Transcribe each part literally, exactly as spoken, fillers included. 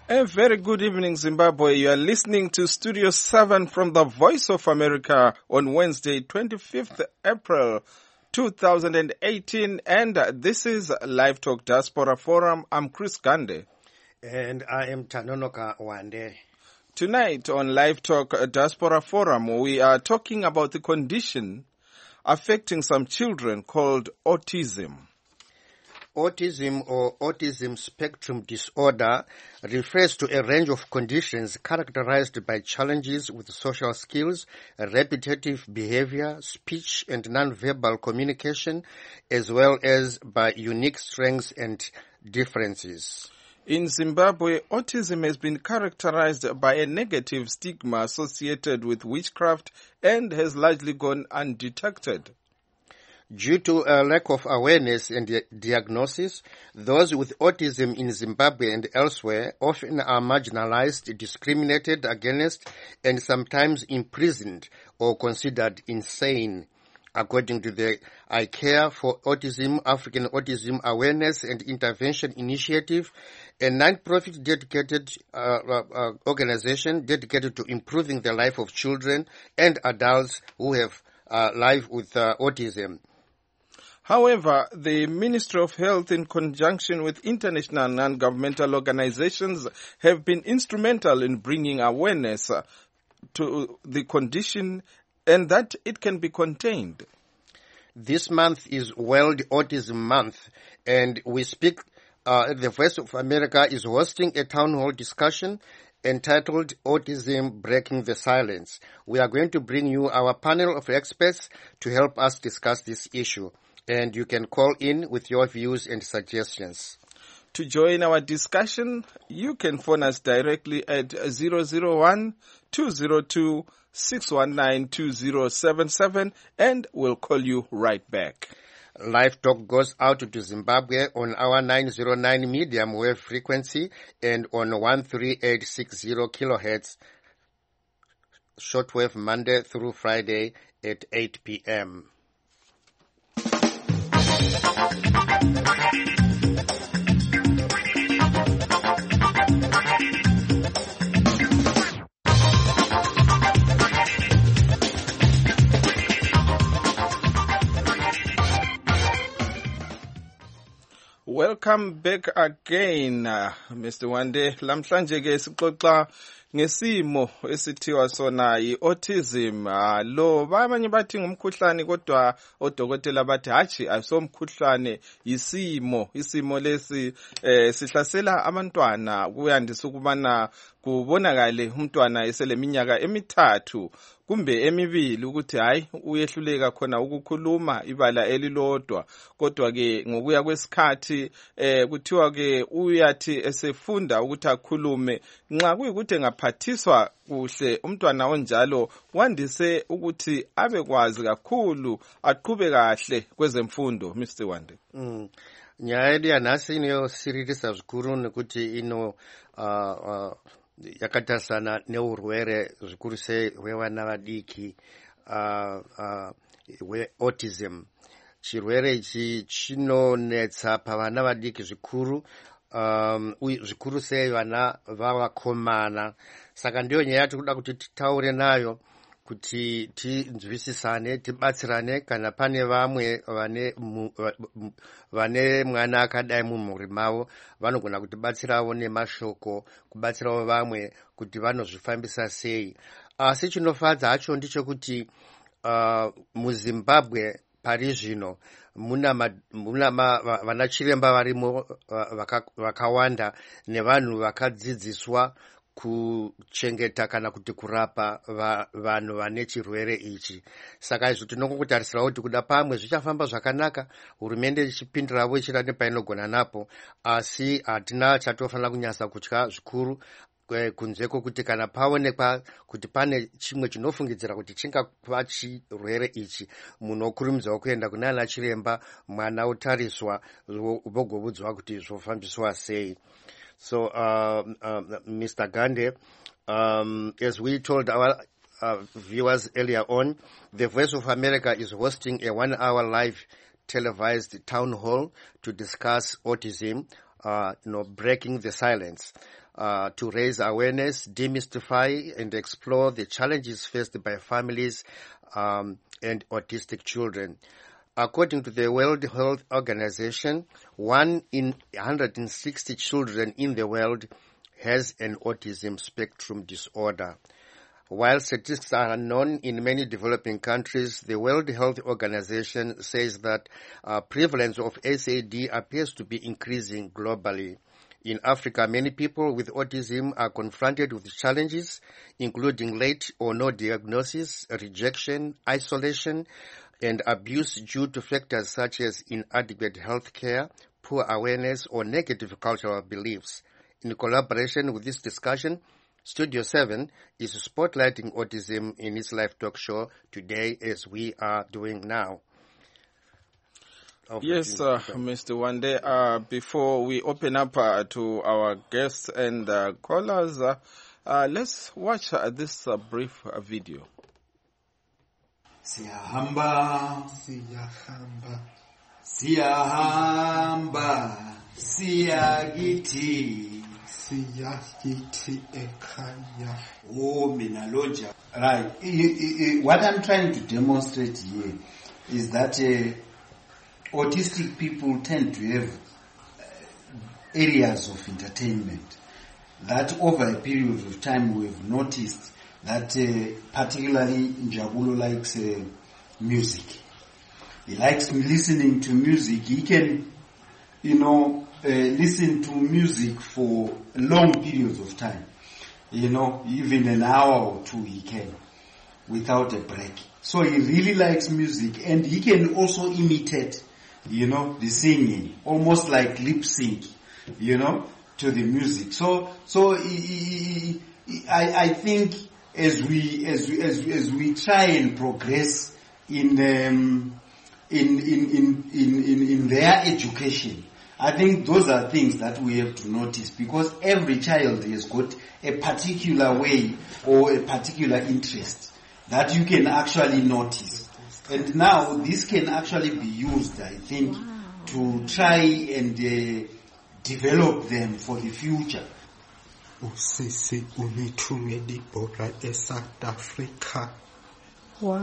A very good evening, Zimbabwe. You are listening to Studio seven from the Voice of America on Wednesday, twenty-fifth April two thousand eighteen, and this is Live Talk Diaspora Forum. I'm Chris Gande. And I am Tanonoka Wande. Tonight on Live Talk Diaspora Forum, we are talking about the condition affecting some children called autism. Autism or autism spectrum disorder refers to a range of conditions characterized by challenges with social skills, repetitive behavior, speech and nonverbal communication, as well as by unique strengths and differences. In Zimbabwe, autism has been characterized by a negative stigma associated with witchcraft and has largely gone undetected. Due to a lack of awareness and diagnosis, those with autism in Zimbabwe and elsewhere often are marginalized, discriminated against, and sometimes imprisoned or considered insane. According to the I Care for Autism, African Autism Awareness and Intervention Initiative, a non-profit dedicated uh, uh, organization dedicated to improving the life of children and adults who have uh, life with uh, autism. However, the Ministry of Health, in conjunction with international non-governmental organizations, have been instrumental in bringing awareness to the condition and that it can be contained. This month is World Autism Month, and we speak, uh, the Voice of America is hosting a town hall discussion entitled Autism Breaking the Silence. We are going to bring you our panel of experts to help us discuss this issue. And you can call in with your views and suggestions. To join our discussion, you can phone us directly at zero zero one, two zero two, six one nine, two zero seven seven, and we'll call you right back. Live Talk goes out to Zimbabwe on our nine oh nine medium wave frequency and on one three eight six zero kilohertz shortwave Monday through Friday at eight p.m. Welcome back again, uh, Mister Wande. Lamhlanje ke sixoxa ngesimo esithiwa sona i-autism. Uh, lo abanye bathi ngumkhuhlane kodwa odokotela bathi hachi asomkhuhlane isimo. Isimo lesi eh, sihlasela abantwana kuyandisa ukubana kubonakale umntwana eseleminyaka emithathu kumbe emibili ukuthi hayi uyehluleka khona ukukhuluma ibala elilodwa, kodwa ke ngokuya kwesikhathi eh kuthiwa ke uyathi esefunda ukuthi akhulume. Nxa kuyikuthi engaphathiswa kuhle umntwana onjalo wandise ukuthi abekwazi kakhulu, aqhube kahle kwezemfundo. Mister Wande. Mm. Nyaya yedu yanhasi inosiririsa zvikuru nekuti ino uh, uh, yakatarisana neurwere zvikuru sei hwevana vadiki uh, uh, hweautism. Chirwere ichi chinonetsa pavana vadiki zvikuru, um, zvikuru sei vana vavakomana. Saka ndiyo nyaya yatikuda kuti titaure nayo kuti tinzwisisane, tibatsirane kana pane vamwe vane vane mwana akadai mumhuri mavo vanogona kutibatsirawo nemashoko, kubatsirawo vamwe kuti vanozvifambisa sei. Asi chinofadza hacho ndechekuti uh, muZimbabwe pari zvino muna muna vana chiremba varimo vakawanda nevanhu vakadzidziswa kuchengeta kana kuti kurapa vanhu vane chirwere ichi. Saka izvo tinongokutarisira kuti kuda pamwe zvichafamba zvakanaka, hurumende ichipindiravo ichida nepainogona napo, asi hatina chatofanira kunyasa kutya zvikuru kunzeko kuti kana paonekwa kuti pane chimwe chinofungidzira kuti chingava chirwere ichi, munokurumidzawo kuenda kunana chiremba, mwana otariswa vogobudzwa kuti zvofambiswa sei. So, uh, uh, Mister Gande, um, as we told our uh, viewers earlier on, the Voice of America is hosting a one-hour live televised town hall to discuss autism. uh, you know, breaking the silence, uh, to raise awareness, demystify, and explore the challenges faced by families um, and autistic children. According to the World Health Organization, one in one hundred sixty children in the world has an autism spectrum disorder. While statistics are unknown in many developing countries, the World Health Organization says that uh, prevalence of S A D appears to be increasing globally. In Africa, many people with autism are confronted with challenges, including late or no diagnosis, rejection, isolation, and abuse due to factors such as inadequate health care, poor awareness, or negative cultural beliefs. In collaboration with this discussion, Studio seven is spotlighting autism in its live talk show today, as we are doing now. Over yes, uh, Mister Wande, uh, before we open up uh, to our guests and uh, callers, uh, uh, let's watch uh, this uh, brief uh, video. Siyahamba, siyahamba, siyahamba, siyagiti. Siyagiti ekaya. Oh, Minaloja. Right. What I'm trying to demonstrate here is that uh, autistic people tend to have uh, areas of entertainment that over a period of time we've noticed that uh, particularly Njabulo likes uh, music. He likes listening to music. He can, you know, uh, listen to music for long periods of time. You know, even an hour or two he can, without a break. So he really likes music, and he can also imitate, you know, the singing, almost like lip sync, you know, to the music. So, so he, he, I, I think as we as we as, as we try and progress in um, in, in, in in in in their education, I think those are things that we have to notice, because every child has got a particular way or a particular interest that you can actually notice. And now this can actually be used, I think, wow, to try and uh, develop them for the future. Usisi unitume Dibora e South Africa. Wow.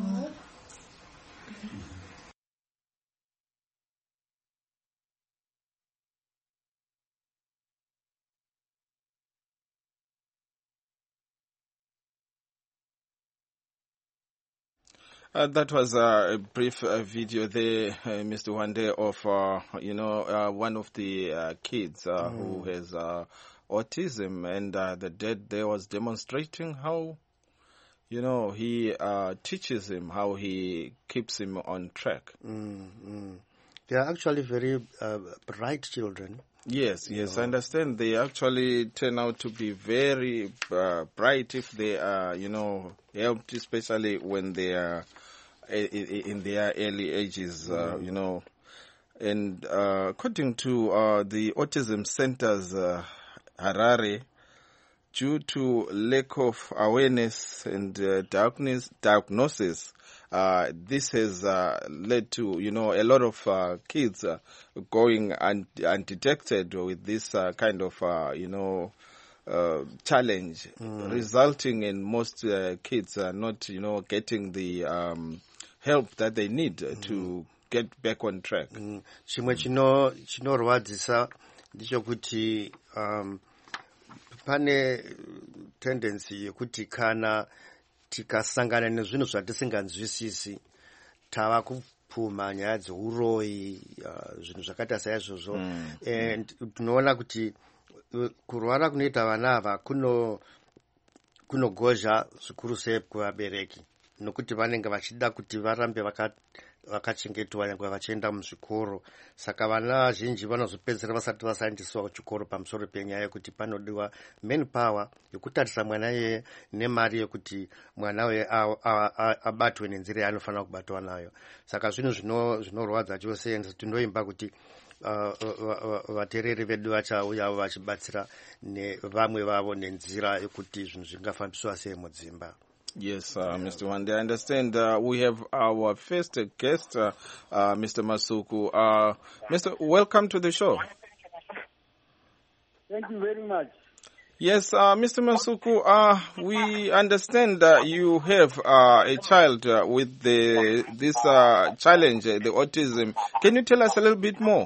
Uh, that was uh, a brief uh, video there, uh, Mister Wande, of, uh, you know, uh, one of the uh, kids uh, mm. who has uh, autism, and uh, the dad there was demonstrating how, you know, he uh, teaches him, how he keeps him on track. Mm, mm. They are actually very uh, bright children. Yes, yes, I understand. They actually turn out to be very uh, bright if they are, you know, helped, especially when they are in their early ages, uh, mm. you know. And uh, according to uh, the Autism Centers, uh, Harare, due to lack of awareness and uh, diagnosis, diagnosis uh, this has uh, led to, you know, a lot of uh, kids uh, going un- undetected with this uh, kind of, uh, you know, uh, challenge, mm. resulting in most uh, kids uh, not, you know, getting the um, help that they need mm. to get back on track. Chimwe chino chinorwadzisa ndichokuti um pane tendency yekuti kana tikasangana nezvinhu zvatisinganzwisisi tava kupfuma nyaya dzeuroyi, uh, zvinhu zvakaita saizvozvo, mm. and tinoona kuti kurwara kunoita vana ava kuno kunogozha zvikuru sei kuvabereki, nokuti vanenge vachida kuti varambe vaka vakachengetwa nyangwe vachienda muzvikoro. Saka vana vazhinji vanozopedzera vasati vasaendeswa kuchikoro pamusoro penyaya yekuti panodiwa main power yekutarisa mwana yeye nemari yekuti mwana we abatwe nenzira yaanofanira kubatwa nayo. Saka zvinhu zvinorwadza chose, tinoimba kuti vatereri vedu vachauya vachibatsira nevamwe vavo nenzira yekuti zvinhu zvingafambiswa sei mudzimba. Yes, uh, Mister Wande, I understand uh, we have our first guest, uh, uh, Mister Masuku. Uh, Mister, welcome to the show. Thank you very much. Yes, uh, Mister Masuku, uh, we understand that you have uh, a child uh, with the this uh, challenge, uh, the autism. Can you tell us a little bit more?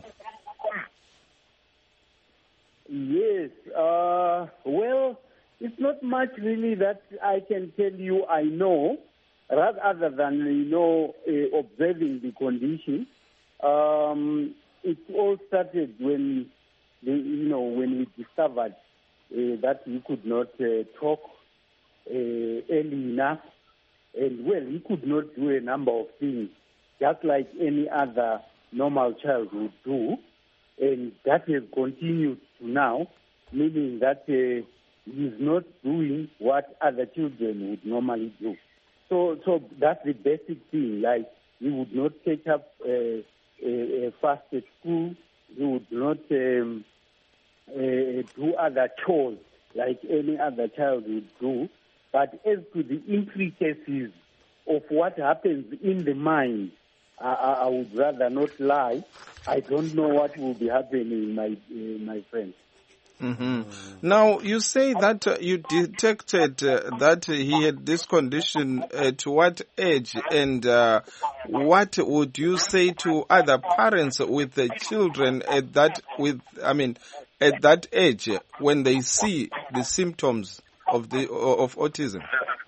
Yes. Uh, well, it's not much really that I can tell you I know, rather other than, you know, uh, observing the condition. Um, it all started when, the, you know, when we discovered uh, that he could not uh, talk uh, early enough. And, well, he could not do a number of things, just like any other normal child would do. And that has continued to now, meaning that uh, he's not doing what other children would normally do. So, so that's the basic thing. Like, he would not catch up uh, uh, uh, fast at school. He would not um, uh, do other chores like any other child would do. But as to the intricacies of what happens in the mind, I, I would rather not lie. I don't know what will be happening, my uh, my friend. Mm-hmm. Now, you say that uh, you detected uh, that he had this condition at what age, and uh, what would you say to other parents with the children at that with I mean at that age when they see the symptoms of the of autism?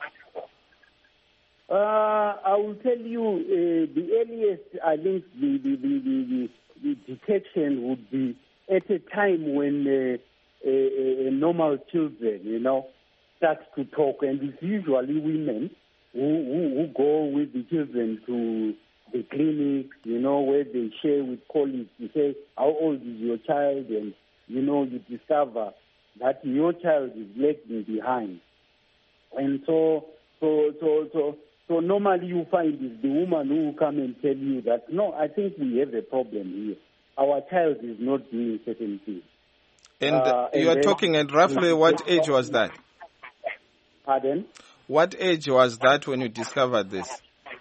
Uh, I will tell you uh, the earliest. I think the the, the, the, the detection would be at a time when uh, a, a normal children, you know, start to talk, and it's usually women who, who, who go with the children to the clinics, you know, where they share with colleagues. You say, how old is your child? And, you know, you discover that your child is lagging behind. And so, so, so, so, so normally you find is the woman who will come and tell you that, no, I think we have a problem here. Our child is not doing certain things. And uh, you and are talking at roughly what age was that? Pardon? What age was that when you discovered this?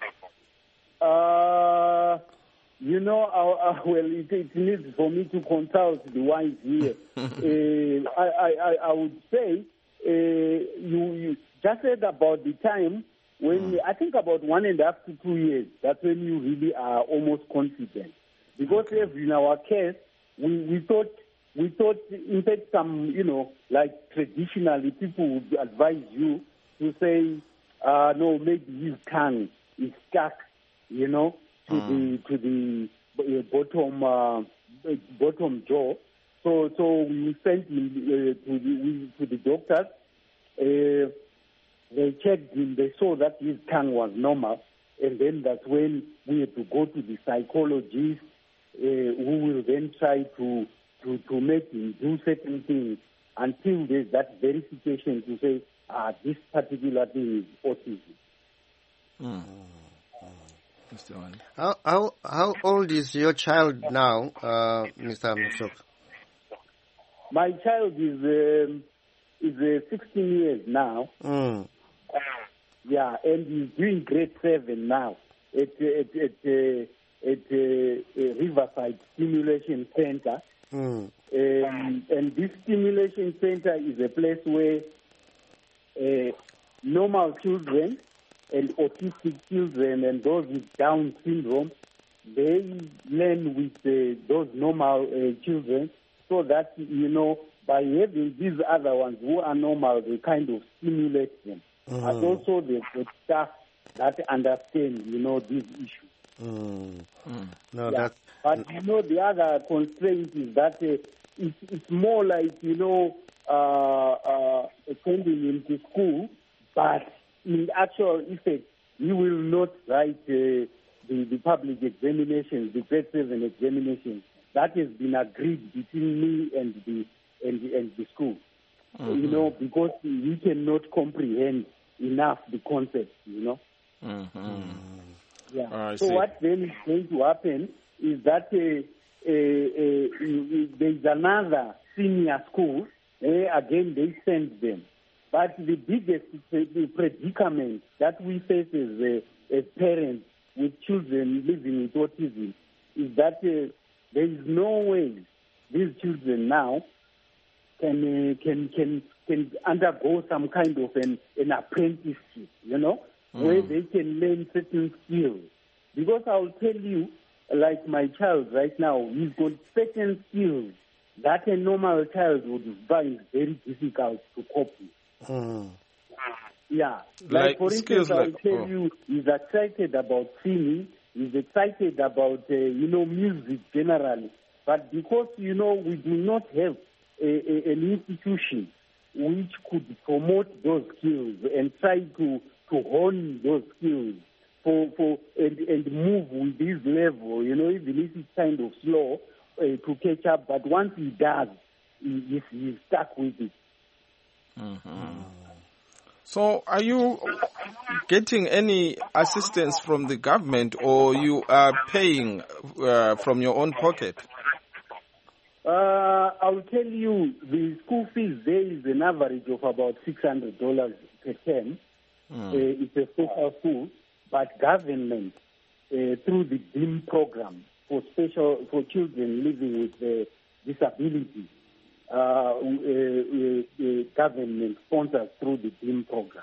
Uh, you know, uh, uh, well, it, it needs for me to consult the wise here. uh, I, I, I would say uh, you, you just said about the time when, mm. I think about one and a half to two years, that's when you really are almost confident. Because okay. in our case, we, we thought, we thought, in fact, some, you know, like traditionally people would advise you to say, uh, no, maybe his tongue is stuck, you know, to mm. the to the uh, bottom uh, bottom jaw. So so we sent him uh, to the to the doctors. Uh, they checked him. They saw that his tongue was normal, and then that's when we had to go to the psychologist, uh, who will then try to, to to make him do certain things until there's that verification to say, ah, this particular thing is autism. Mm. How, how how old is your child now, uh, Mister Mashok? My child is um, is uh, sixteen years now. Mm. Yeah, and he's doing grade seven now at at at, uh, at uh, Riverside Stimulation Center. Mm. Um, and this stimulation center is a place where uh, normal children and autistic children and those with Down syndrome, they learn with uh, those normal uh, children, so that, you know, by having these other ones who are normal, they kind of stimulate them. Mm. And also the, the staff that understand, you know, these issues. Mm. Mm. No, yeah. that's... But, you know, the other constraint is that uh, it's, it's more like, you know, uh, uh, sending him to school, but in actual effect, you will not write uh, the, the public examinations, the grade seven examinations. That has been agreed between me and the and the, and the school. Mm-hmm. You know, because we cannot comprehend enough the concept. You know. Mm-hmm. Yeah. Oh, so see. what then is going to happen is that uh, uh, uh, there's another senior school. Uh, again, they send them. But the biggest predicament that we face as, uh, as parents with children living with autism is that uh, there is no way these children now can uh, can can can undergo some kind of an, an apprenticeship, you know, mm. where they can learn certain skills. Because I'll tell you, like my child right now, he's got certain skills that a normal child would find very difficult to cope with. Mm. Yeah. Like, like for instance, I'll like, tell oh. you, he's excited about singing, he's excited about, uh, you know, music generally. But because, you know, we do not have a, a, an institution which could promote those skills and try to, to hone those skills for, for and, and move with this level, you know, even if it's kind of slow uh, to catch up. But once he does, he, he's, he's stuck with it. Mm-hmm. So are you getting any assistance from the government, or you are paying uh, from your own pocket? Uh, I'll tell you, the school fees there is an average of about six hundred dollars per term. Mm. Uh, it's a social school, but government, uh, through the D I M program for special for children living with uh, disabilities, uh, uh, uh, uh, government sponsors through the D I M program.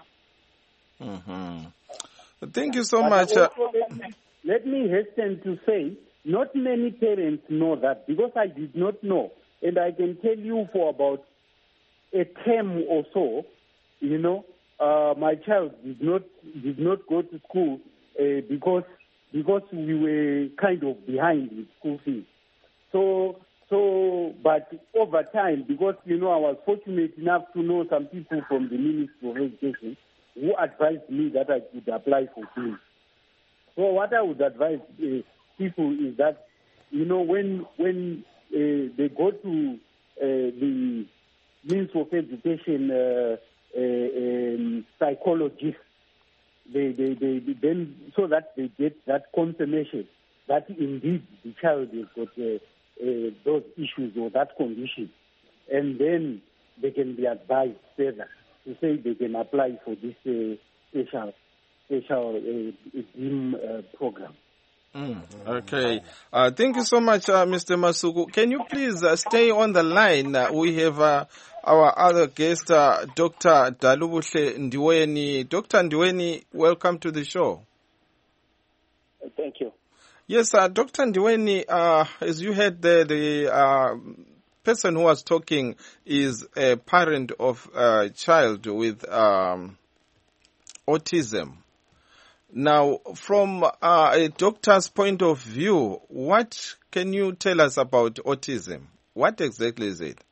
Mm-hmm. Thank you so but much. Also, let, me, let me hasten to say, not many parents know that, because I did not know. And I can tell you for about a term or so, you know, uh, my child did not did not go to school uh, because because we were kind of behind with school fees. So so, but over time, because you know, I was fortunate enough to know some people from the Ministry of Education who advised me that I could apply for fees. So what I would advise uh, people is that, you know, when when uh, they go to uh, the Ministry of Education uh, uh, um, psychologists, they, they, they, they then so that they get that confirmation that indeed the child has got uh, uh, those issues or that condition, and then they can be advised further to say they can apply for this uh, special special uh, D I M uh, program. Mm, okay. Uh, thank you so much, uh, Mister Masuku. Can you please uh, stay on the line? Uh, we have uh, our other guest, uh, Doctor Dalubuhle Ndiweni. Doctor Ndiweni, welcome to the show. Thank you. Yes, uh, Doctor Ndiweni, uh, as you heard the, the uh, person who was talking is a parent of a child with um, autism. Now, from uh, a doctor's point of view, what can you tell us about autism? What exactly is it?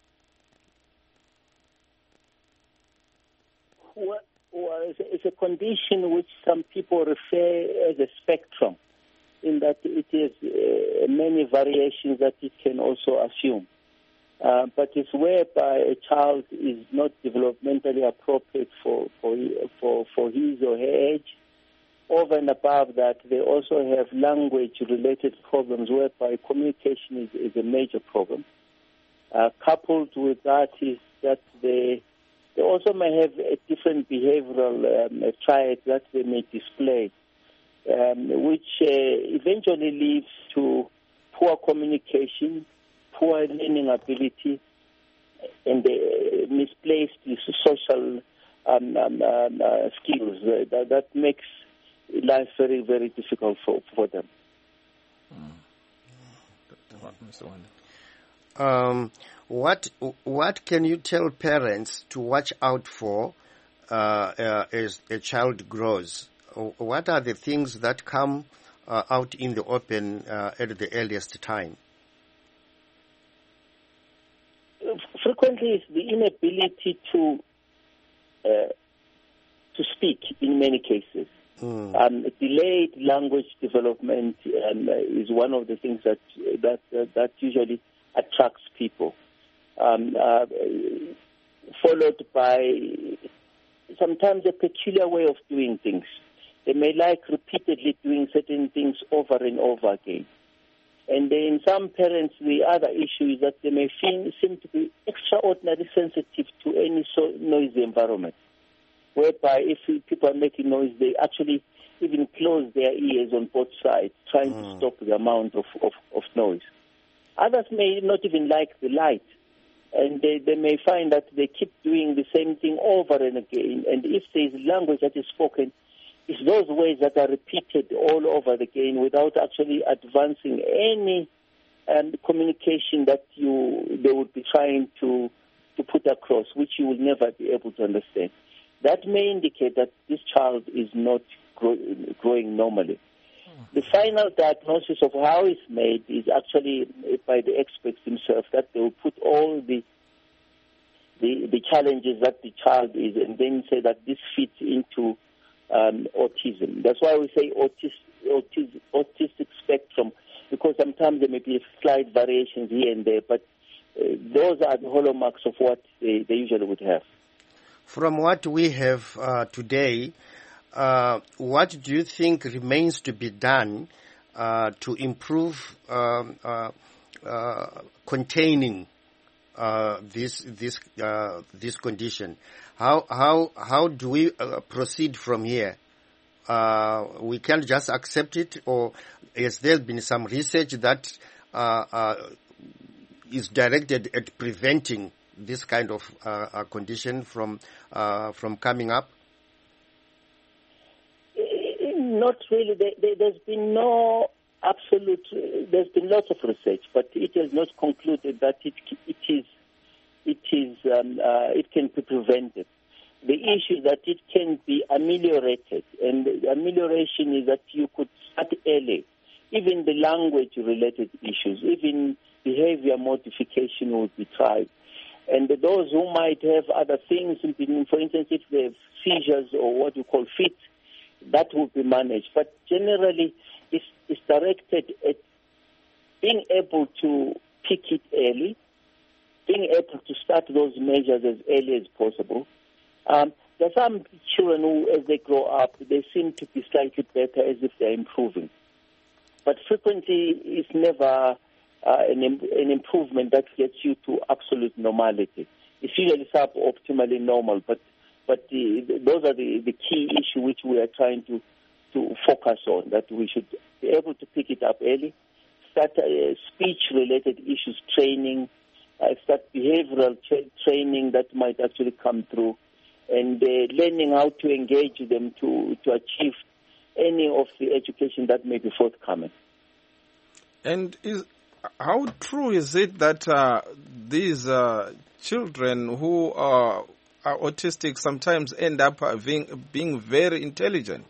Well, well it's, a, it's a condition which some people refer as a spectrum, in that it has uh, many variations that it can also assume. Uh, but it's whereby a child is not developmentally appropriate for, for, for, for his or her age. Over and above that, they also have language-related problems whereby communication is, is a major problem. Uh, coupled with that is that they, they also may have a different behavioral um, traits that they may display, um, which uh, eventually leads to poor communication, poor learning ability, and uh, misplaced social um, um, um, uh, skills. Uh, that, that makes life very, very difficult for, for them. Um, what what can you tell parents to watch out for uh, uh, as a child grows? What are the things that come uh, out in the open uh, at the earliest time? Frequently, it's the inability to uh, to speak in many cases. Mm. Um, delayed language development um, is one of the things that that uh, that usually attracts people, um, uh, followed by sometimes a peculiar way of doing things. They may like repeatedly doing certain things over and over again. And in some parents, the other issue is that they may feel, seem to be extraordinarily sensitive to any so noisy environment, whereby if people are making noise, they actually even close their ears on both sides, trying mm. to stop the amount of, of, of noise. Others may not even like the light, And they, they may find that they keep doing the same thing over and again. And if there is language that is spoken, it's those words that are repeated all over again without actually advancing any um, communication that you they would be trying to, to put across, which you will never be able to understand. That may indicate that this child is not grow, growing normally. The final diagnosis of how it's made is actually by the experts themselves, that they will put all the, the the challenges that the child is and then say that this fits into um, autism. That's why we say autis, autis, autistic spectrum, because sometimes there may be slight variations here and there, but uh, those are the hallmarks of what they, they usually would have. From what we have uh, today, Uh, what do you think remains to be done uh, to improve um, uh, uh, containing uh, this this uh, this condition? How how how do we uh, proceed from here? Uh, we can't just accept it, or has there been some research that uh, uh, is directed at preventing this kind of uh, uh, condition from uh, from coming up? Not really. There, there, there's been no absolute. Uh, there's been lots of research, but it has not concluded that it it is it is um, uh, it can be prevented. The issue is that it can be ameliorated, and the amelioration is that you could start early. Even the language-related issues, even behavior modification would be tried. And those who might have other things, for instance, if they have seizures or what you call fits, that will be managed. But generally, it's, it's directed at being able to pick it early, being able to start those measures as early as possible. Um, there are some children who, as they grow up, they seem to be slightly better as if they're improving. But frequently, it's never uh, an, an improvement that gets you to absolute normality. It's usually suboptimally normal, but But the, the, those are the, the key issue which we are trying to, to focus on, that we should be able to pick it up early, start uh, speech-related issues training, uh, start behavioral tra- training that might actually come through, and uh, learning how to engage them to, to achieve any of the education that may be forthcoming. And is, how true is it that uh, these uh, children who are are autistic sometimes end up being, being very intelligent?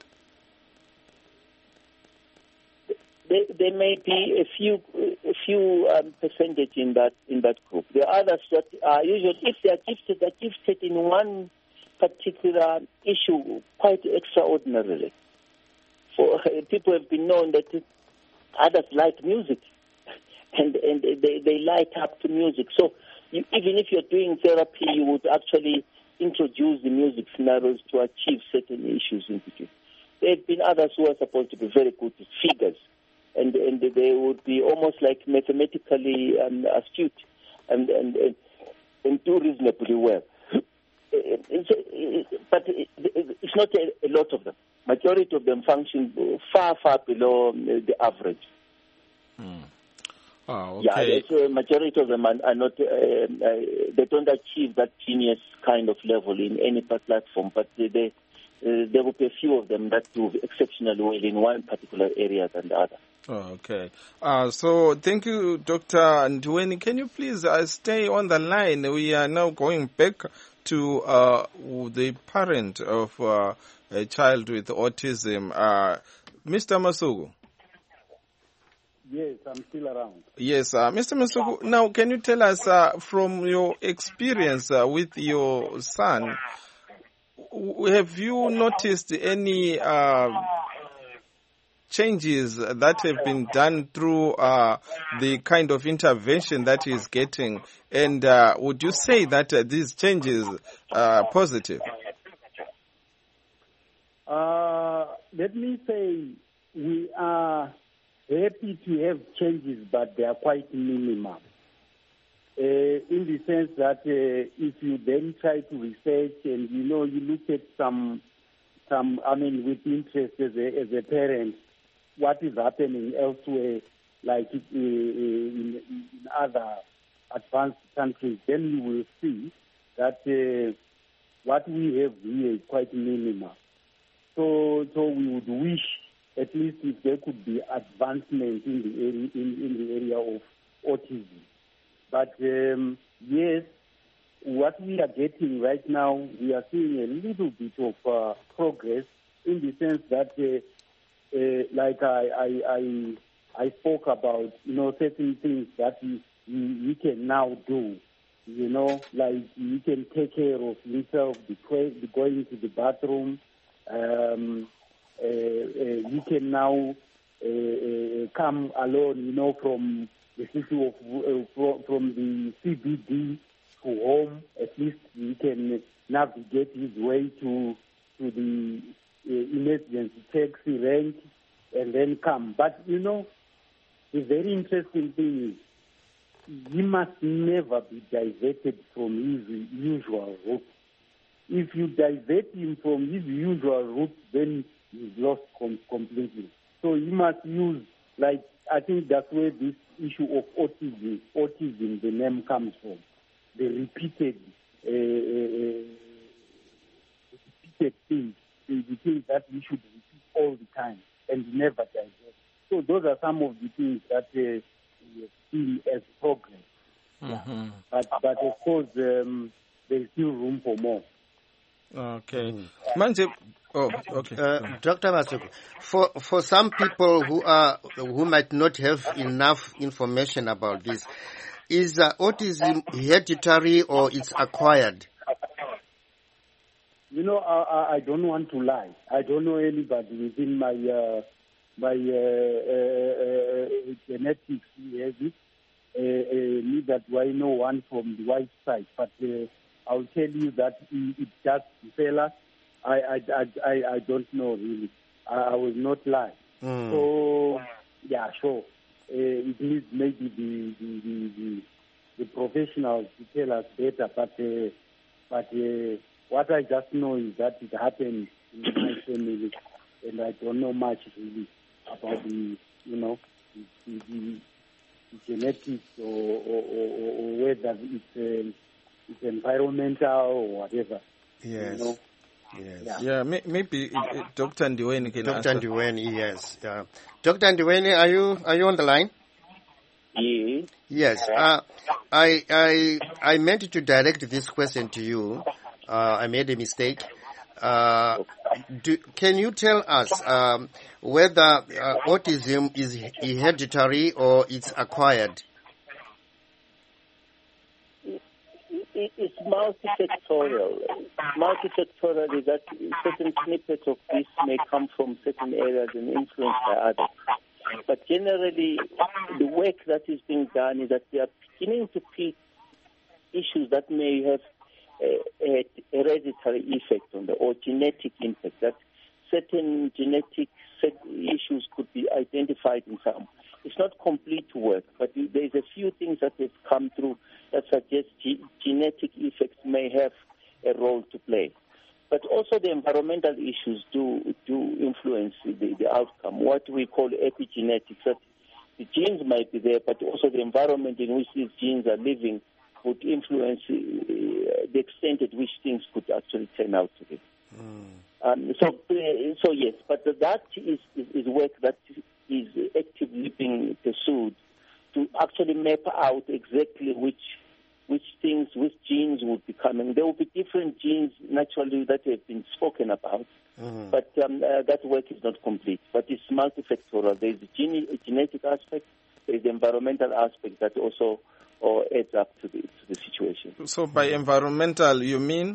There, there may be a few a few um, percentage in that in that group. There are others that are usually, if they are gifted, they're gifted in one particular issue quite extraordinarily. For uh, people have been known that others like music, and and they, they light up to music. So you, even if you're doing therapy, you would actually introduce the music scenarios to achieve certain issues in between. There have been others who are supposed to be very good at figures, and, and they would be almost like mathematically um, astute and, and, and, and do reasonably well. But it's not a, a lot of them. Majority of them function far, far below the average. Mm. Oh, okay. Yeah, so majority of them are, are not, uh, uh, they don't achieve that genius kind of level in any platform, but they, they, uh, there will be a few of them that do exceptionally well in one particular area than the other. Oh, okay. Uh, so thank you, Doctor Ndweni. Can you please uh, stay on the line? We are now going back to uh, the parent of uh, a child with autism, uh, Mister Masuku. Yes, I'm still around. Yes, uh, Mister Masuku, now can you tell us uh, from your experience uh, with your son, w- have you noticed any uh, changes that have been done through uh, the kind of intervention that he's getting? And uh, would you say that uh, these changes are positive? Uh, let me say we are happy to have changes, but they are quite minimal. Uh, in the sense that uh, if you then try to research and, you know, you look at some, some I mean, with interest as a, as a parent, what is happening elsewhere, like uh, in, in other advanced countries, then you will see that uh, what we have here is quite minimal. So, so we would wish at least if there could be advancement in the area, in, in the area of autism. But um, yes, what we are getting right now, we are seeing a little bit of uh, progress in the sense that, uh, uh, like I, I, I, I spoke about, you know, certain things that we, we, we can now do. You know, like you can take care of yourself, be going to the bathroom. Um, uh, uh, you can now uh, uh, come alone, you know, from the city of uh, from the C B D to home. At least he can navigate his way to to the uh, emergency taxi rank and then come. But you know, the very interesting thing is, he must never be diverted from his usual route. If you divert him from his usual route, then he's lost com- completely. So you must use, like, I think that's where this issue of autism, autism, the name comes from. The repeated, uh, uh, repeated things, the, the things that we should repeat all the time and never divert. So those are some of the things that uh, we see as progress. Mm-hmm. But, but of course, um, there's still room for more. Okay. Manje, oh, okay. Uh, Doctor Masuku, for for some people who are who might not have enough information about this, is uh, autism hereditary or it's acquired? You know, I, I don't want to lie. I don't know anybody within my uh, my uh, uh, uh, genetics who has it. Uh, uh, neither do I know one from the white side, but uh, I'll tell you that it just fella. I, I, I, I, I don't know really. I, I will not lie. Mm. So yeah, sure. Uh, it needs maybe the the, the, the the professionals to tell us better. But uh, but uh, what I just know is that it happened in my family, and I don't know much really about the you know the, the, the genetics or, or, or, or whether it's, um, it's environmental or whatever. Yes. You know? Yes. Yeah, yeah may, maybe uh, Doctor Ndiweni can Doctor answer. Ndiweni, yes. Yeah. Doctor Ndiweni, are you are you on the line? Yeah. Yes. Uh, I I I meant to direct this question to you. Uh, I made a mistake. Uh, do, can you tell us um, whether uh, autism is hereditary or it's acquired? It's multifactorial. Multifactorial is that certain snippets of this may come from certain areas and influenced by others. But generally, the work that is being done is that they are beginning to pick issues that may have a, a hereditary effect on the or genetic impact. That certain genetic issues could be identified in some. It's not complete work, but there's a few things that have come through that suggest ge- genetic effects may have a role to play. But also the environmental issues do do influence the, the outcome, what we call epigenetics. That the genes might be there, but also the environment in which these genes are living would influence uh, the extent at which things could actually turn out to be. Mm. Um, so, uh, so yes, but that is, is, is work that is actively being pursued to actually map out exactly which which things, which genes would be coming. There will be different genes naturally that have been spoken about, mm-hmm. but um, uh, that work is not complete. But it's multifactorial. There is a, gene, a genetic aspect, there is the environmental aspect that also or adds up to the, to the situation. So by environmental, you mean?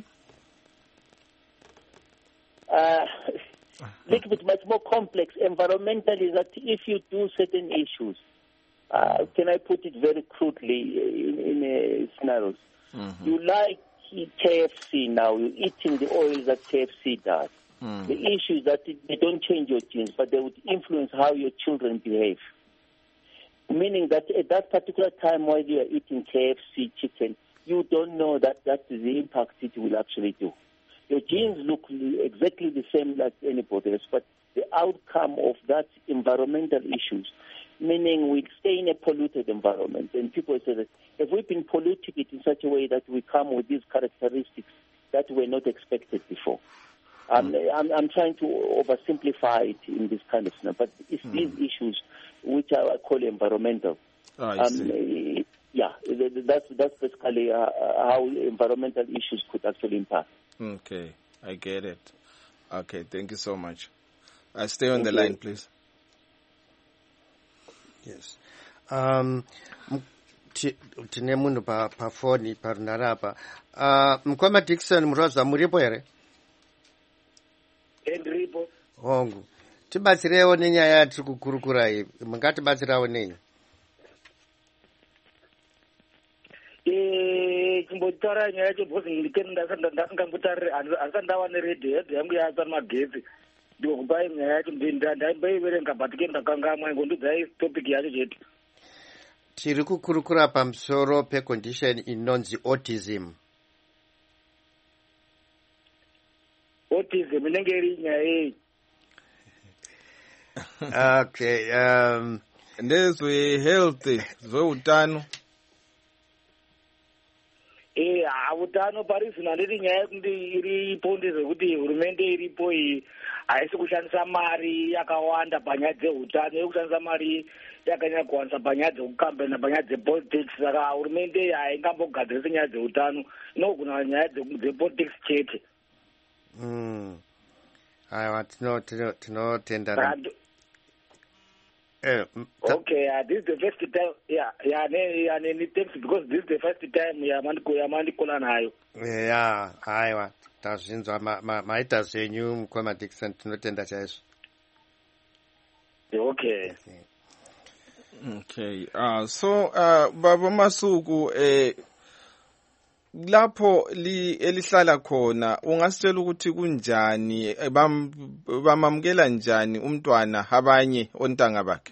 Uh, a little bit much more complex. Environmental is that if you do certain issues, uh, can I put it very crudely in, in uh, scenarios? Mm-hmm. You like K F C now, you're eating the oil that K F C does. Mm. The issue is that they don't change your genes, but they would influence how your children behave. Meaning that at that particular time while you are eating K F C chicken, you don't know that that is the impact it will actually do. Your genes look exactly the same like anybody else, but the outcome of that environmental issues meaning we stay in a polluted environment. And people say that if we've been polluting it in such a way that we come with these characteristics that were not expected before. Um, mm. I'm, I'm trying to oversimplify it in this kind of scenario, but it's mm. these issues which I call environmental. Oh, I um, see. Yeah, that's, that's basically uh, how environmental issues could actually impact. Okay, I get it. Okay, thank you so much. Uh, stay on thank the you. line, please. Yes. Um, tine munhu pa pafoni parunhare apa. Uh, Mkwama Dickson Murozwa muripo here? Ndiripo. Hongu. Tibatsirewo nenyaya yatiri kukurukura iyi. Mungatibatsirawo nei? Eh, chimbotaura nyaya yacho because ndikeni ndasingambotariri asi ndawane redhiyo hedhi yangu yatsva magetsi. Ndikupai nyaya yacho ndaimboiverenga but ke ndakangamwa ngondidzai topic yacho chete. Tiri kukurukura pamusoro pecondition inonzi autism. Autism inenge iri nyaya yei? Okay, um ndezwe health zveutano. Eh, utano parizvino handiti nyaya yekuti iripo ndezvekuti hurumende iripo iyi haisi kushandisa mari yakawanda panyaya dzeutano, yekushandisa mari yakanyanya kuwanisa panyaya dzekukambena panyaya dzepolitics. Saka hurumende haingambogadzirisi nyaya dzeutano, inogona nyaya dzepolitics chete. Mm. Aiwa, tinotenda. Uh, okay, uh, this is the first time. Yeah, yeah, yeah, yeah, thanks because this is the first time. Yeah, mandi kola nayo. Yeah, aiwa, tazvinzwa maita zvenyu Mkwama Dickson, tinotenda chaizvo. Okay. Okay. Uh, so uh, Baba Masuku, eh lapho li elihlala khona ungasitshela ukuthi kunjani bamamukela njani umntwana abanye ontanga bakhe?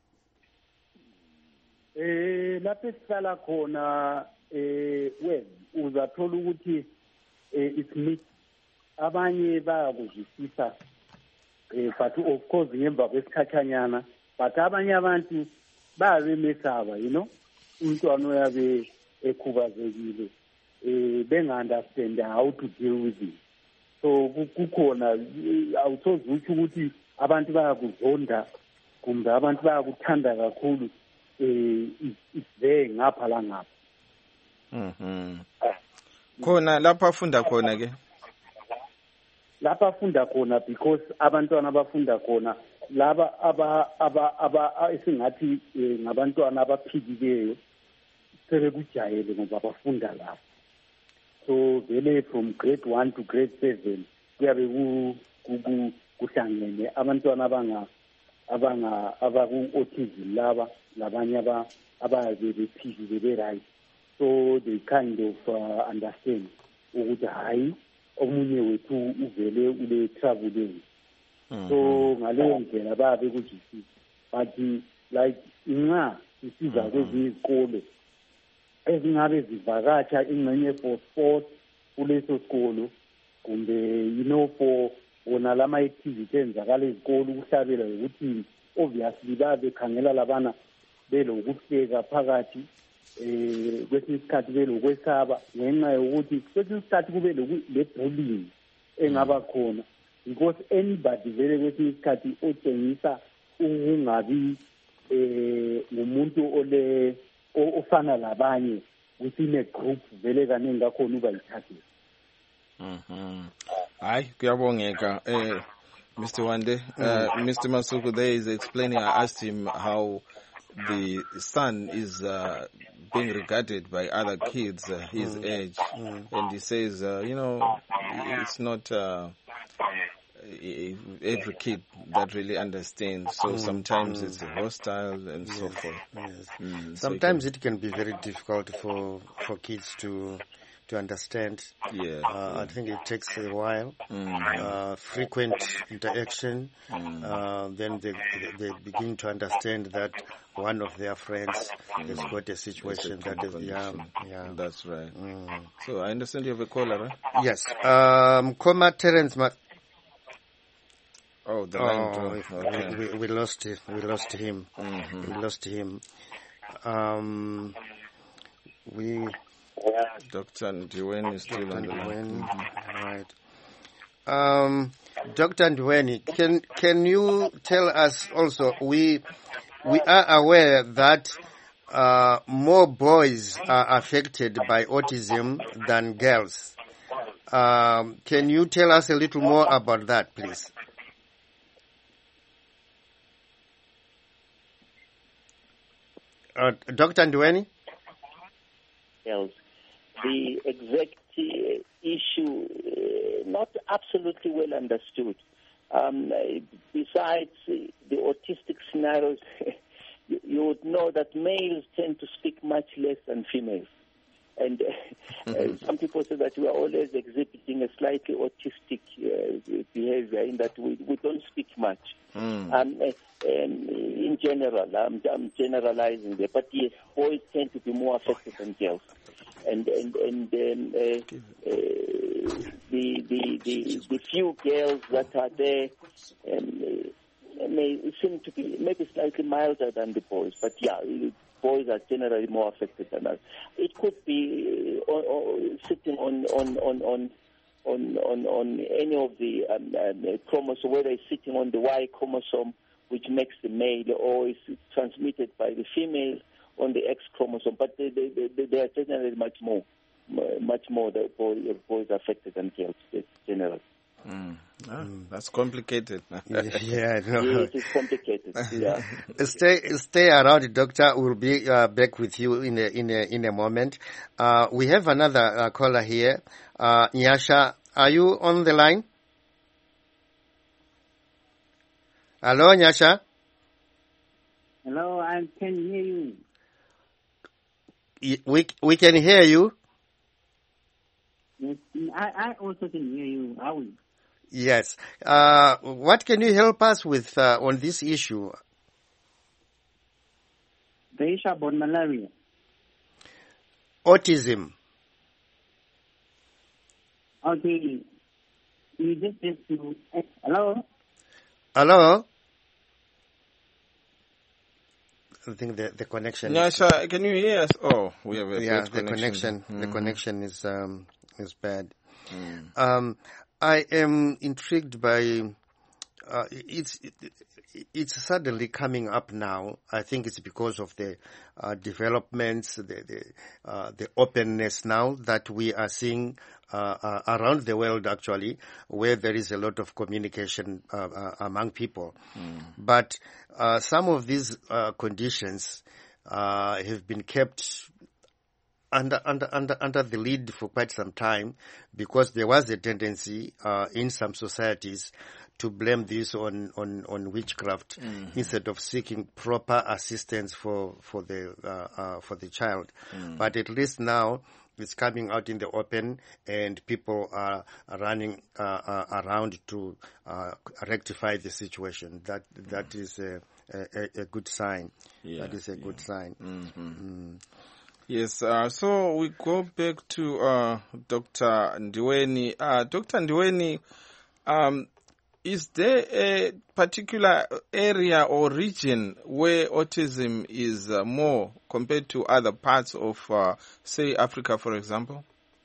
Eh lapho esihlala khona eh well uzathola ukuthi it's mixed. Abanye bayakuzwisisa eh but of course ngemva kwesikhathanyana, but abanye abantu bayabemesaba, you know, umntwana uyabe ekhubazekile. Uh, they understand how to deal with it. So kukhona awuthozi ukuthi abantu bayakuzonda kumbe abantu bayakuthanda kakhulu, eh it's there ngapha la ngapha. Mhm. Khona lapha afunda khona ke? Lapha afunda khona because abantwana abafunda khona laba aba aba aba esingathi ngabantwana abaphikileyo sebekujayele ngoba bafunda lapha. So vele from grade one to grade seven kuyabe ku kuhlangene abantwana abanga abanga abaku autism laba labanye aba ababe bephile be right, so they kind of uh, understand ukuthi hayi omunye wethu uvele ule traveling. So ngaleyo ndlela babe kujisisa, but like inqa isiza kwezikole ezingabe zivakatsha ingxenye for sport kuleso sikolo kumbe you know for wona lama activity enzakala ezikolo ukuhlabela ukuthi obviously babe khangela labana belokuhleka phakathi eh kwesinye isikhathi belokwesaba ngenxa yokuthi kwesinye isikhathi kube le bullying engaba khona because anybody vele kwesinye isikhathi otshengisa ukungabi eh ngumuntu ole ofana labanye within a group vele kaningi kakhona uba yithathile. Mhm. Hayi kuyabongeka eh Mister Wande, uh, Mister Masuku there is explaining. I asked him how the son is uh, being regarded by other kids uh, his mm. age, mm. and he says, uh, you know, it's not uh, every kid that really understands. So mm. sometimes mm. it's hostile and yes. so forth. Yes. Mm, sometimes so it, can, it can be very difficult for for kids to. to understand. Yeah, uh, yeah. I think it takes a while, mm. uh, frequent interaction, mm. uh, then they, they begin to understand that one of their friends mm. has got a situation that is, yeah, yeah. That's right. Mm. So I understand you have a caller, right? Yes. Um, Koma Terence Ma- Oh, Oh, the line Oh, dropped. we, Okay. we, we lost it. We lost him. Mhm. We lost him. Um, we Doctor Ndiweni is still on the line. Ndweni, right? Um, Doctor Ndweni, can can you tell us also? We we are aware that uh, more boys are affected by autism than girls. Um, can you tell us a little more about that, please? Uh, Doctor Ndweni? else. The exact uh, issue uh, not absolutely well understood. Um, uh, besides uh, the autistic scenarios, you, you would know that males tend to speak much less than females. And uh, uh, some people say that we are always exhibiting a slightly autistic uh, behavior in that we, we don't speak much. Mm. Um, uh, um, in general, I'm, I'm generalizing there, but yes, boys tend to be more affected than girls. And and and um, uh, uh, the, the the the few girls that are there um, uh, may seem to be maybe slightly milder than the boys, but yeah, boys are generally more affected than us. It could be uh, or, or sitting on on on on. On, on, on any of the um, um, chromosomes, whether it's sitting on the Y chromosome, which makes the male, or is transmitted by the female on the X chromosome. But they, they, they, they are generally much more, much more the boys, boys affected than girls, generally. Mm. Ah, that's complicated. Yeah, no. Yes, it's complicated. Yeah. Stay, stay around, Doctor. We'll be uh, back with you in a in a in a moment. Uh, we have another uh, caller here. Uh, Nyasha, are you on the line? Hello, Nyasha. Hello, I can hear you. Y- We we can hear you. Yes, I, I also can hear you. How are you? Yes. Uh, what can you help us with uh, on this issue? The issue about malaria. Autism. Okay. You just have to... Hello? Hello? I think the, the connection... Nyasha, can you hear us? Oh, we have a Yeah, bad the connection. connection, the Mhm. connection is um, is bad. Mm. Um, I am intrigued by uh, it's it, it's suddenly coming up now. I think it's because of the uh, developments, the the, uh, the openness now that we are seeing uh, uh, around the world, actually, where there is a lot of communication uh, uh, among people. Mm. But uh, some of these uh, conditions uh, have been kept under under under under the lead for quite some time, because there was a tendency uh, in some societies to blame this on on on witchcraft, mm-hmm. instead of seeking proper assistance for for the uh, uh, for the child. Mm. But at least now it's coming out in the open, and people are running uh, uh, around to uh, rectify the situation. That that mm. is a, a a good sign. Yeah, that is a good yeah. sign. Mm-hmm. Mm. Yes, uh, so we go back to uh, Doctor Ndiweni. Uh, Doctor Ndiweni, um, is there a particular area or region where autism is uh, more compared to other parts of, uh, say, Africa, for example?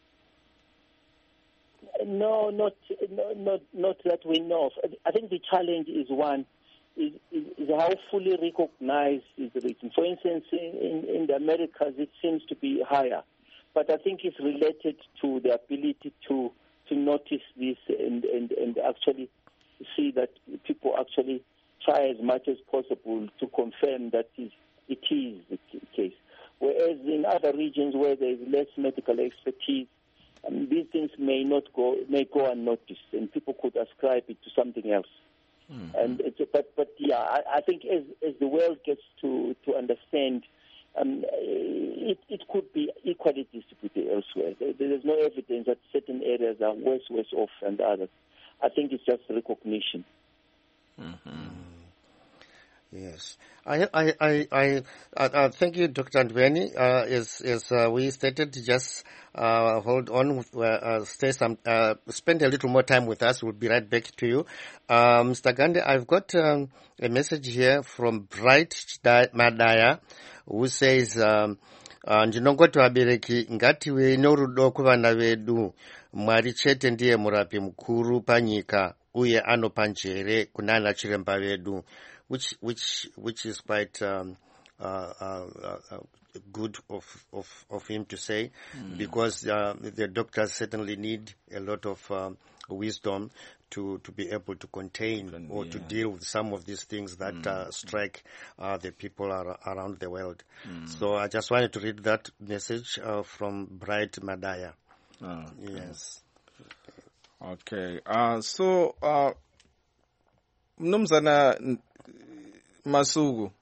No, not, no, not, not that we know of. I think the challenge is one. Is, is, is how fully recognized is the region. For instance, in, in the Americas, it seems to be higher. But I think it's related to the ability to, to notice this and, and, and actually see that people actually try as much as possible to confirm that it is the case. Whereas in other regions where there is less medical expertise, um, these things may not go, may go unnoticed, and people could ascribe it to something else. Mm-hmm. And it's, but but yeah, I, I think as as the world gets to to understand, um, it it could be equally distributed elsewhere. There, there's no evidence that certain areas are worse worse off than others. I think it's just recognition. Mm-hmm. Yes, I, I, I, I, uh, thank you, Doctor Ndweni. Uh, as, as uh, we stated, just uh, hold on, uh, uh, stay some, uh, spend a little more time with us. We'll be right back to you, uh, Mister Gande. I've got um, a message here from Bright Madaya, who says, um, ndinongoti vabereki ngative norudo kuvana vedu. Mwari chete ndiye murapi mukuru panyika uye anopa njere kunana chiremba vedu. Which which which is quite um, uh, uh, uh, good of, of of him to say, mm. because uh, the doctors certainly need a lot of um, wisdom to to be able to contain or yeah. to deal with some of these things that mm. uh, strike uh, the people are, around the world. Mm. So I just wanted to read that message uh, from Bright Madaya. Oh, okay. Yes. Okay. Uh, so uh, Mnumzana Masuku.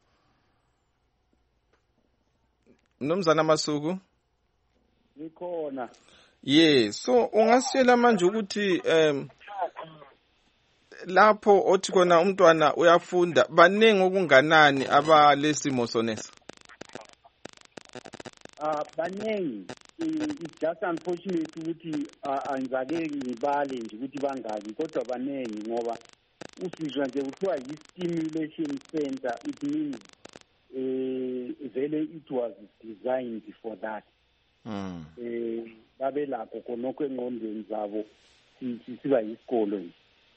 Mnumzana Masuku. Ngikhona. Yeah, so ungasitshela manje ukuthi um lapho othi khona umntwana uyafunda baningi okunganani abalesimo sonesa? Ah baningi. It's just unfortunate ukuthi anzake ngibale nje ukuthi bangaki kodwa baningi ngoba usizwa nje kuthiwa yi-stimulation center. It means uh, vele it was designed for that. Mm. Eh babe lapho konke engqondweni zabo siba yisikolo nje.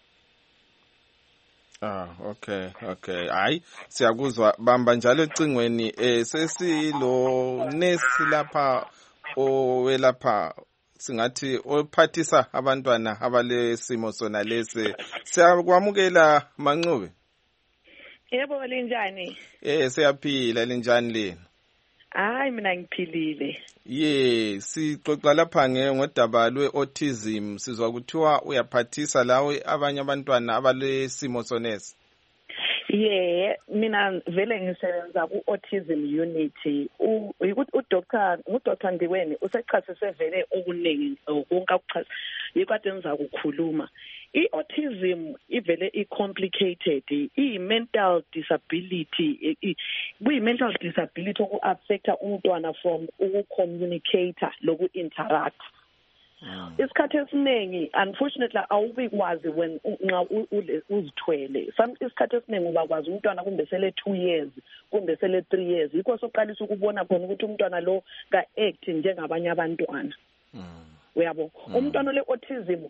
Ah, okay, okay. Hayi, siyakuzwa bamba njalo ecingweni eh sesilo nesi lapha owelapha singathi ophathisa abantwana abalesimo sona lesi. Siyakwamukela Manxube. Yebo linjani? Eh siyaphila linjani leni? Hayi mina ngiphilile. Yeah, sixoxa lapha ngodaba lwe-autism sizwa kuthiwa uyaphathisa lawe abanye abantwana abalesimo sonesa. Yeah, mina vele ngisebenza ku-autism unit. Ukuthi udoctor ngudoctor Ndiweni usechasise vele okuningi konke akuchasa. Yikade ngiza kukhuluma. I-autism ivele i-complicated, i-mental disability, kuyi-mental disability oku-affecta umntwana from uku-communicate loku-interact. Isikhathi esiningi unfortunately awubikwazi when nxa uzithwele. Isikhathi esiningi ubakwazi umntwana kumbe sele two years kumbe sele three years. Yikho soqalisa ukubona khona ukuthi umntwana lo ka-act njengabanye abantwana. Uyabo umntwana le-autism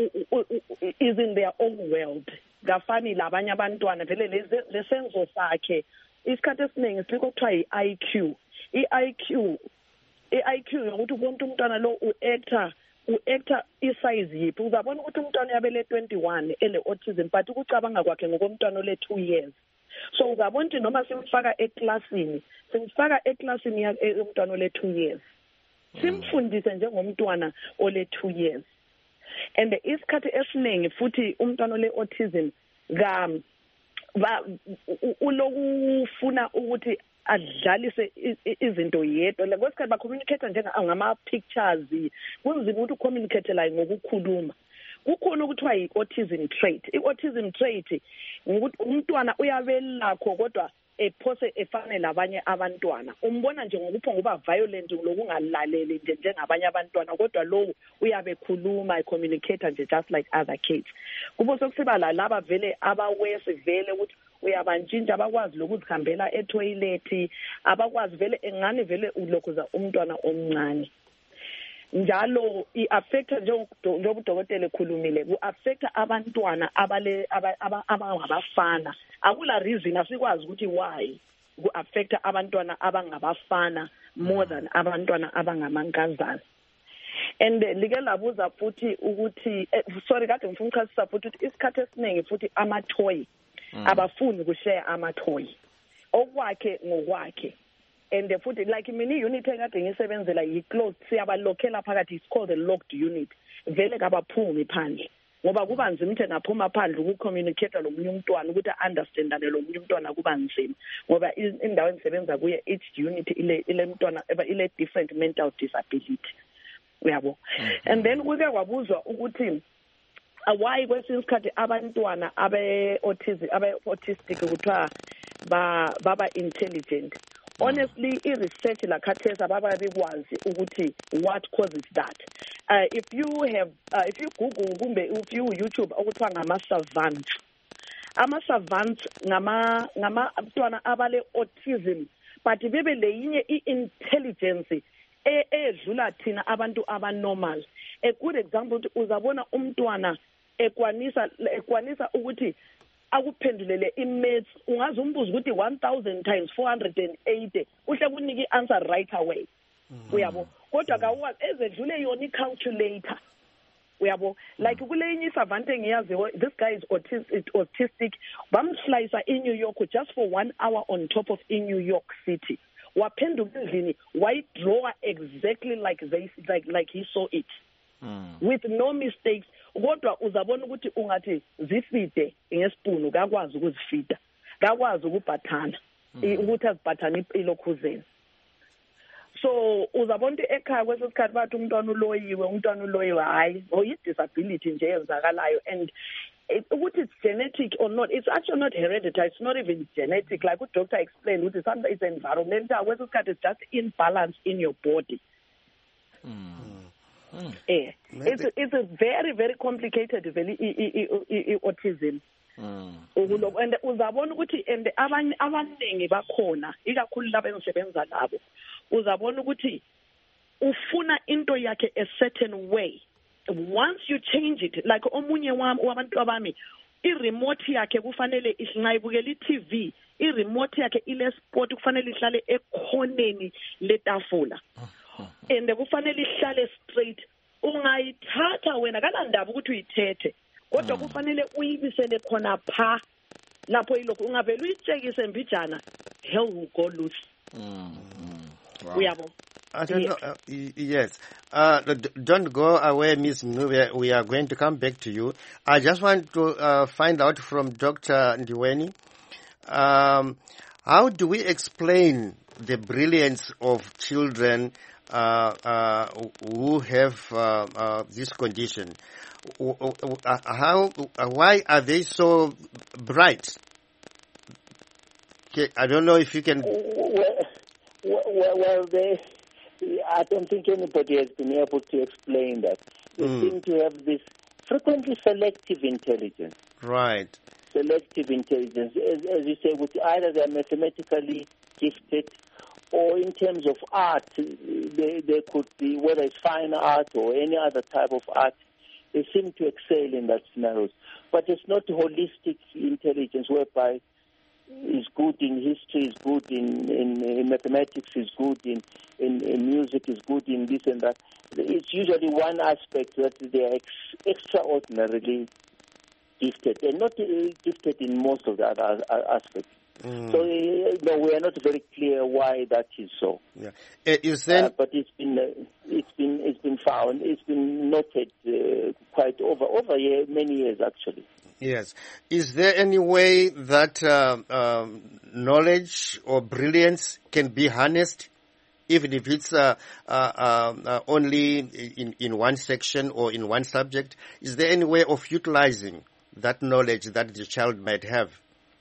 is in their own world. Kafani labanye abantwana vele lesenzo sakhe isikhathi esiningi siliko kuthiwa i-I Q. I-I Q i-I Q yokuthi ubona umntwana lo u-actor u-actor isize yiphi. Uzabona ukuthi umntwana uyabele twenty-one ele-autism but ukucabanga kwakhe ngokomntwana ole two years. So uzabona ukuthi noma simfaka eklasini simfaka eklasini yomntwana ole two years. Simfundise njengomntwana ole two years. And isikhathi esiningi futhi umntwana ole autism ga ba ulokufuna ukuthi adlalise izinto yedwa. Lekwesikhathi ba communicate njengama pictures kunzima ukuthi ucommunicate la ngokukhuluma. Kukhona ukuthiwa i-autism trait. I-autism trait ukuthi umntwana uyabelakho kodwa ephose efane labanye abantwana. Umbona nje ngokupho ngoba violent lokungalaleli nje njengabanye abantwana kodwa lo uyabe khuluma I communicate nje just like other kids. Kubo sokusiba la laba vele abawese vele ukuthi uyabantshintsha abakwazi lokuzikhambela etoilet, abakwazi vele engane vele ulokhuza umntwana omncane. Njalo i-affecta njengoba udokotela ekhulumile ku-affecta abantwana abale abangabafana. Akula reason asikwazi ukuthi why ku-affecta abantwana abangabafana more than abantwana abangamankazana. And like labuza futhi ukuthi sorry kade ngifuna ukuchasisa futhi ukuthi isikhathi esiningi futhi ama-toy abafuni ukushare ama-toy okwakhe ngokwakhe. And the futhi like mina unit ekade ngisebenzela yi-closed siyabalokhela phakathi it's called a locked unit. Vele kabaphumi phandle ngoba kuba nzima ukuthi naphuma phandle ukucommunicate lomunye umntwana ukuthi understandane lomunye umntwana kuba nzima ngoba indawo engisebenza kuye each unit ile ile mntwana ile different mental disability. Uyabo. And then kuke kwabuzwa ukuthi why kwesinye isikhathi abantwana abe autism abe autistic kuthiwa ba baba intelligent. Honestly, i-research la khathesa baba bekwazi ukuthi what causes that. Uh, if you have, uh, if you Google kumbe if you YouTube okuthiwa ngama-savants, ama-savants ngama ngama abantwana abale autism, but bebe leyinye i-intelligence edlula thina abantu abanormal. A good example uzabona umntwana ekwanisa ekwanisa ukuthi akuphendulele i-maths ungaze umbuzo ukuthi one thousand times four hundred eighty uhle kunike i-answer right away. Uyabo kodwa kawazi ezedlule yona i-calculator. Uyabo like kule inye savant engiyaziyo, this guy is autistic, autistic bamslice in New York just for one hour on top of in New York City. Waphenduka endlini why draw exactly like they like like he saw it. Mm. With no mistakes. Kodwa uzabona ukuthi ungathi zifide ngesipunu kakwazi ukuzifida, kakwazi ukubhathana ukuthi azibhathana ilokhuzeni. So uzabona ukuthi ekhaya kwesikhathi bathi umntwana uloyiwe umntwana uloyiwe hayi oyi disability nje yenzakalayo, and ukuthi it's genetic or not, it's actually not hereditary, it's not even genetic like what doctor explained, ukuthi something is environmental, kwesikhathi it's just imbalance in your body. Mm. Mm. Yeah. It's a, it's a very very complicated very autism. Mm. And uzabona ukuthi and abanye abaningi bakhona ikakhulu laba engisebenza nabo uzabona ukuthi ufuna into yakhe a certain way. Once you change it, like omunye wabantu abami i-remote yakhe kufanele isingayibukela i-T V, i-remote yakhe ile sport kufanele ihlale ekhoneni letafula. And kufanele ihlale straight. Ungayithatha wena kanandaba ukuthi uyithethe kodwa kufanele uyibisele khona pha lapho ilokho ungavela uyitshekise mbijana hell will go loose. Uyabo. I don't know. Uh, yes. Uh, don't go away, Miss Mncube. We are going to come back to you. I just want to uh, find out from Doctor Ndiweni, um, how do we explain the brilliance of children uh, uh, who have uh, uh, this condition? Uh, how? Uh, why are they so bright? Okay, I don't know if you can. Well, well, well they. I don't think anybody has been able to explain that. They mm. seem to have this frequently selective intelligence. Right. Selective intelligence. As, as you say, with either they're mathematically gifted or in terms of art, they, they could be, whether it's fine art or any other type of art, they seem to excel in that scenarios. But it's not holistic intelligence whereby is good in history, is good in, in, in mathematics, is good in, in, in music, is good in this and that. It's usually one aspect that they are ex- extraordinarily gifted, and not uh, gifted in most of the other uh, aspects. Mm. So, uh, no, we are not very clear why that is so. Yeah, uh, is there... uh, but it's been uh, it's been it's been found, it's been noted uh, quite over over year, many years actually. Yes. Is there any way that uh, um, knowledge or brilliance can be harnessed, even if it's uh, uh, uh, only in, in one section or in one subject? Is there any way of utilizing that knowledge that the child might have?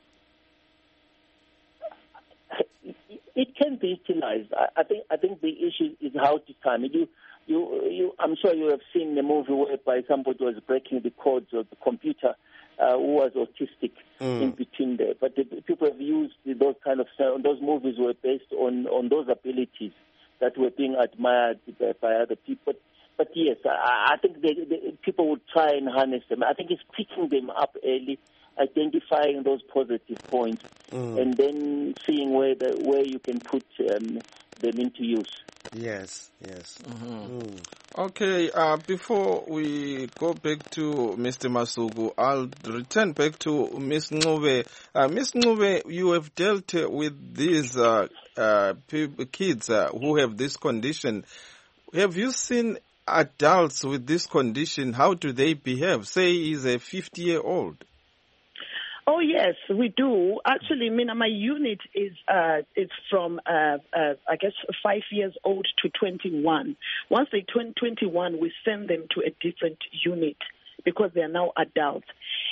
It can be utilized. I, I think I think the issue is how to time it. You, you, you, I'm sure you have seen the movie whereby somebody was breaking the codes of the computer. Uh, who was autistic mm. in between there. But the people have used those kind of, those movies were based on, on those abilities that were being admired by, by other people. But, but yes, I, I think they, they, people would try and harness them. I think it's picking them up early, identifying those positive points, mm. and then seeing where the, where you can put um, them into use. Yes, yes. Mm-hmm. Mm. Okay, uh, before we go back to Mister Masuku, I'll return back to Miss Ncube. Uh, Miss Ncube, you have dealt with these uh, uh, kids uh, who have this condition. Have you seen adults with this condition? How do they behave? Say he's a fifty-year-old. Oh yes, we do. Actually, I mean, my unit is uh, it's from uh, uh, I guess five years old to twenty-one. Once they turn twenty-one, we send them to a different unit because they are now adults.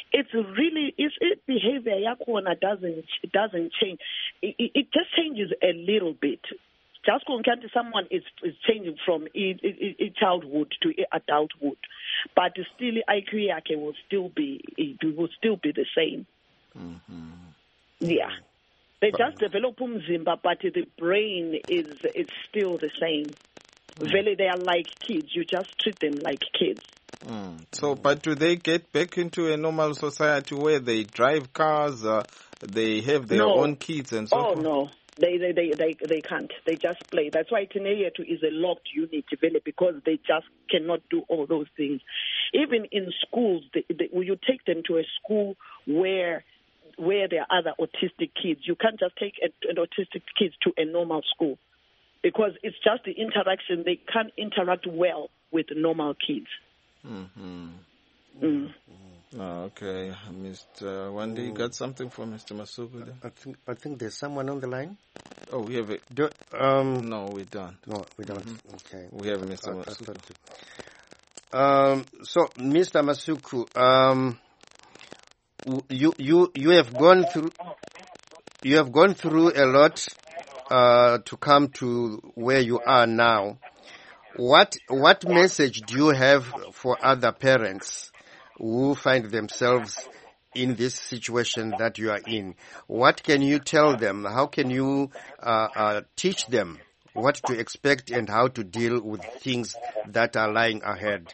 it's really, it's, it behavior yakhona doesn't, it doesn't change. It, it, it just changes a little bit. Just because someone is, is changing from i, I, I childhood to adulthood, but still I Q yake will still be, it will still be the same. Mm-hmm. Yeah. They just develop umzimba, but the brain is it's still the same. Mm. Really, they are like kids. You just treat them like kids. Mm. So, but do they get back into a normal society where they drive cars, uh, they have their no. own kids and so oh, forth? Oh, no. They, they, they, they, they can't. They just play. That's why Teneyetu is a locked unit, really, because they just cannot do all those things. Even in schools, they, they, you take them to a school where where there are other autistic kids. You can't just take a, an autistic kids to a normal school because it's just the interaction. They can't interact well with normal kids. Mm-hmm. Mm. Oh, okay. Mister Wande, you got something for Mister Masuku there? I think, I think there's someone on the line. Oh, we have it. Do, um, no, we don't. No, we don't. Mm-hmm. Okay. We have Mister I, Masuku. I um, so, Mister Masuku, um, You you you have gone through you have gone through a lot uh, to come to where you are now. What what message do you have for other parents who find themselves in this situation that you are in? What can you tell them? How can you uh, uh, teach them what to expect and how to deal with things that are lying ahead?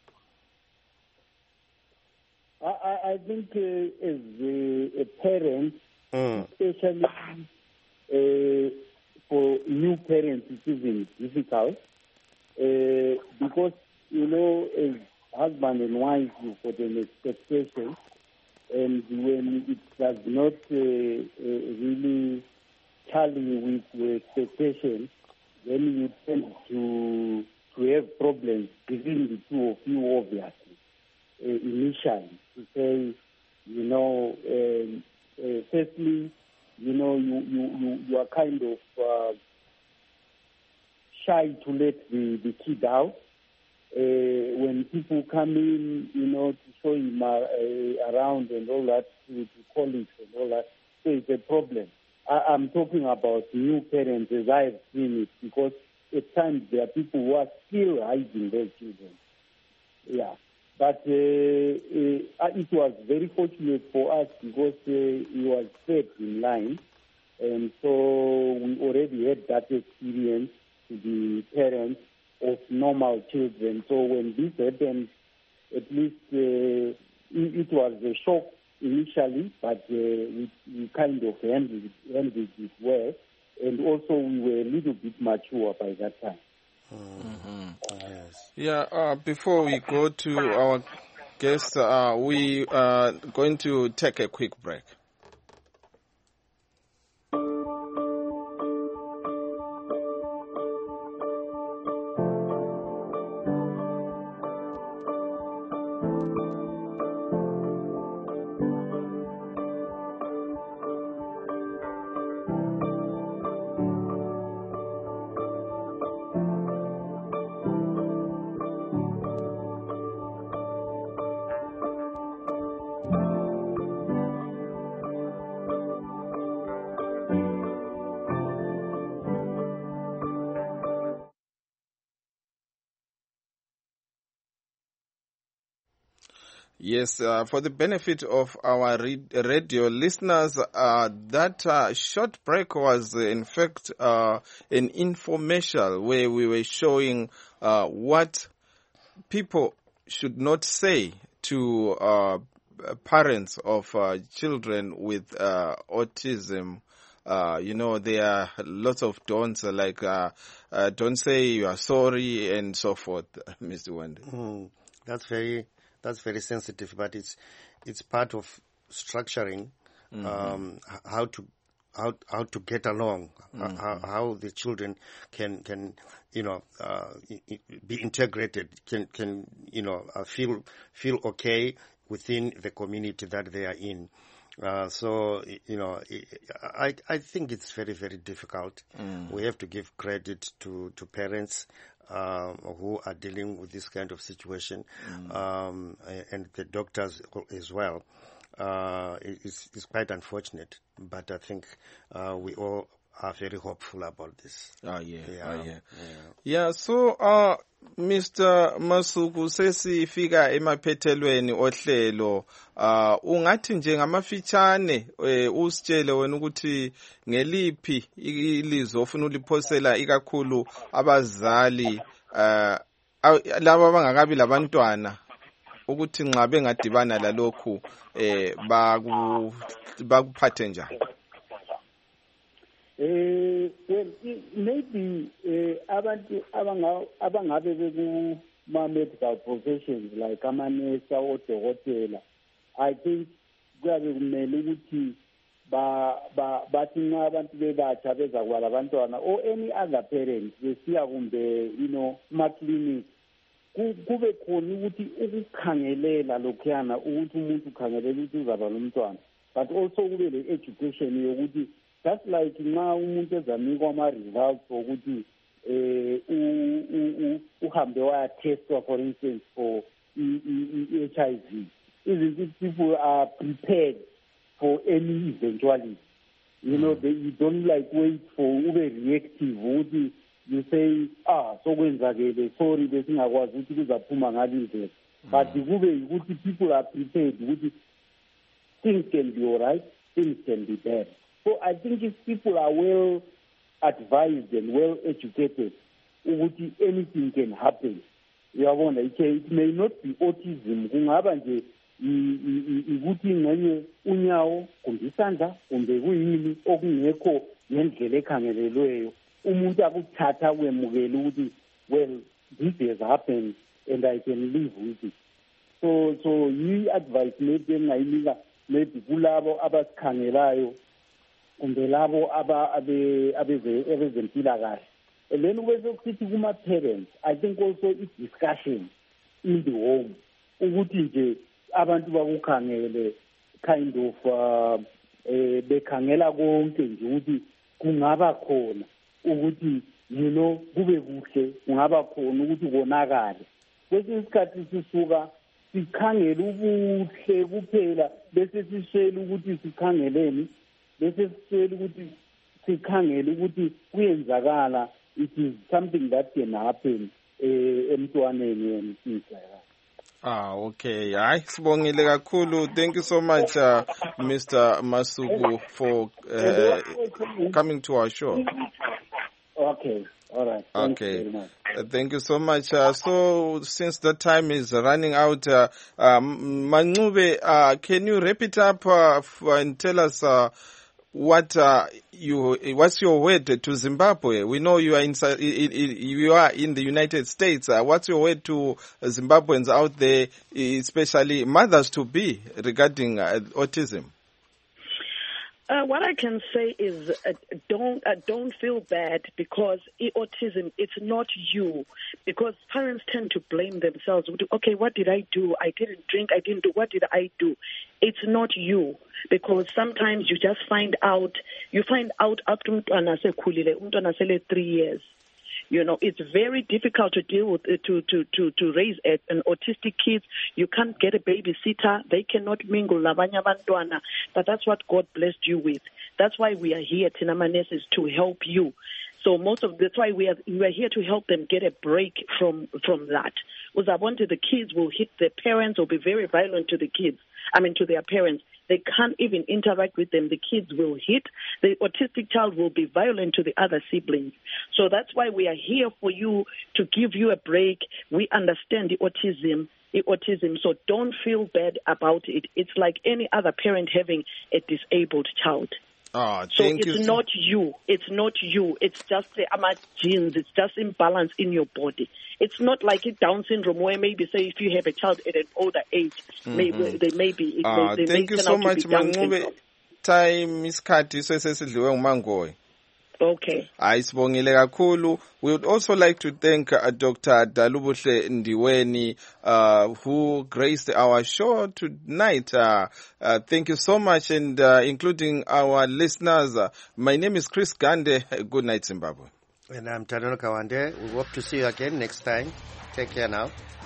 I, I think uh, as a, a parent, mm. especially uh, for new parents, it is difficult uh, because, you know, as husband and wife, you've got an expectation, and when it does not uh, uh, really tally with your expectation, then you tend to, to have problems between the two of you, obviously. Uh, initially, to say, you know, um, uh, firstly, you know, you, you, you, you are kind of uh, shy to let the, the kid out. Uh, when people come in, you know, to show him uh, uh, around and all that, to, to colleagues and all that, so it's a problem. I, I'm talking about new parents as I have seen it, because at times there are people who are still hiding their children. Yeah. But uh, uh, it was very fortunate for us because uh, he was fed in line. And so we already had that experience to the parents of normal children. So when this happened, at least uh, it, it was a shock initially, but uh, we, we kind of handled it, handled it well. And also we were a little bit mature by that time. Mm-hmm. Yes. Yeah, uh, before we go to our guests, uh, we are going to take a quick break. Yes, uh, for the benefit of our radio listeners, uh, that uh, short break was uh, in fact uh, an infomercial where we were showing uh, what people should not say to uh, parents of uh, children with uh, autism. Uh, you know, there are lots of don'ts, like uh, uh, don't say you are sorry and so forth, Mister Wande. Mm, that's very... That's very sensitive, but it's it's part of structuring mm-hmm. um, how to how how to get along, mm-hmm. how, how the children can can you know uh, be integrated, can can you know uh, feel feel okay within the community that they are in. Uh, so you know, I I think it's very very difficult. Mm. We have to give credit to to parents. um, who are dealing with this kind of situation, Mm. um, and the doctors as well. Uh, it's, it's quite unfortunate, but I think uh, we all are very hopeful about this. Ah, yeah, Yeah, ah, yeah. yeah. Yeah, so uh Mister Masuku, sesifika emaphethelweni ohlelo, uh ungathi nje ngamafitshane eh, usitshele wena ukuthi ngeliphi ilizwe ofuna uliphosela ikakhulu abazali uh laba abangakabi labantwana ukuthi nxa bengadibana lalokhu eh baku bakuphathe njani? Eh well i- maybe eh abantu abanga abangabe beku ma medical professions like amanesi odokotela, I think kuyabe kumele ukuthi ba ba bathi nxa abantu bebatsha bezakuba labantwana or any other parents besiya kumbe you know ma clinic ku- kube khona ukuthi ukukhangelela lokhuyana ukuthi umuntu ukhangelela ukuthi uzaba nomntwana, but also kube le education yokuthi just like nxa umuntu ezanikwa ama-results wokuthi eh u- u- u- uhambe wayatestwa for instance for i- i- i- H I V, isn't it people are prepared for any eventuality? You know, they, you don't like wait for ube reactive ukuthi you say ah sokwenzakele sorry besingakwazi ukuthi kuzaphuma ngale indlela, but kube ukuthi people are prepared ukuthi things can be all right, things can be bad. So I think if people are well advised and well educated, ukuthi anything can happen. Uyabona, it, can- it may not be autism, kungaba nje i- i- i- ukuthi ngenye unyawo kumbe isandla kumbe kuyini okungekho ngendlela ekhangelelweyo, umuntu akuthatha kwemukela ukuthi well this has happened and I can live with it. So so yi advice maybe engayinika maybe kulabo abasikhangelayo kumbe labo aba abe abeze abezempilakahle. And then bese kusithi kuma parents, I think also it's discussion in the home ukuthi nje abantu bakukhangele kind of uh, eh bekhangela konke nje ukuthi kungaba khona ukuthi you know kube kuhle, kungaba khona ukuthi konakale. Kwesinye isikhathi sisuka sikhangela ubuhle kuphela bese sishela ukuthi sikhangeleni, bese sishela ukuthi sikhangele ukuthi kuyenzakala, it is something that can happen eh emntwaneni and things like that. Ah, okay. Hayi, sibongile kakhulu. Thank you so much, uh, Mister Masuku, for uh, coming to our show. Okay, all right. Thank you Okay. very much. Uh, thank you so much. Uh, so, since the time is running out, uh, um, Manube, uh, can you wrap it up uh, f- and tell us uh, what uh, you what's your word to Zimbabwe? We know you are inside, you are in the United States. Uh, what's your word to Zimbabweans out there, especially mothers to be, regarding uh, autism? Uh, what I can say is uh, don't uh, don't feel bad because i- autism, it's not you. Because parents tend to blame themselves. Okay, what did I do? I didn't drink. I didn't do. What did I do? It's not you. Because sometimes you just find out, you find out after umntwana sekhulile, umntwana sele three years. You know, it's very difficult to deal with, uh, to, to, to, to raise a, an autistic kid. You can't get a babysitter. They cannot mingle labanya bantwana. But that's what God blessed you with. That's why we are here, Tinamanes, is to help you. So most of that's why we are we are here to help them get a break from from that. Because I wanted the kids will hit their parents or be very violent to the kids. I mean to their parents. They can't even interact with them. The kids will hit. The autistic child will be violent to the other siblings. So that's why we are here for you to give you a break. We understand the autism, the autism. So don't feel bad about it. It's like any other parent having a disabled child. Oh, So thank it's you. not you. It's not you. It's just the ama genes. It's just imbalance in your body. It's not like a Down syndrome where maybe say if you have a child at an older age, maybe they may be. It Ah, may, they thank may you turn so out to much, be Down Manqube. syndrome. Time isikhathi sesesidliwe nguMangoyi. Okay. Hayi sibongile kakhulu. We would also like to thank uh, Doctor Dalubuhle Ndiweni, uh, who graced our show tonight. Uh, uh, thank you so much, and uh, including our listeners. Uh, my name is Chris Gande. Good night, Zimbabwe. And I'm Tadano Kawande. We hope to see you again next time. Take care now.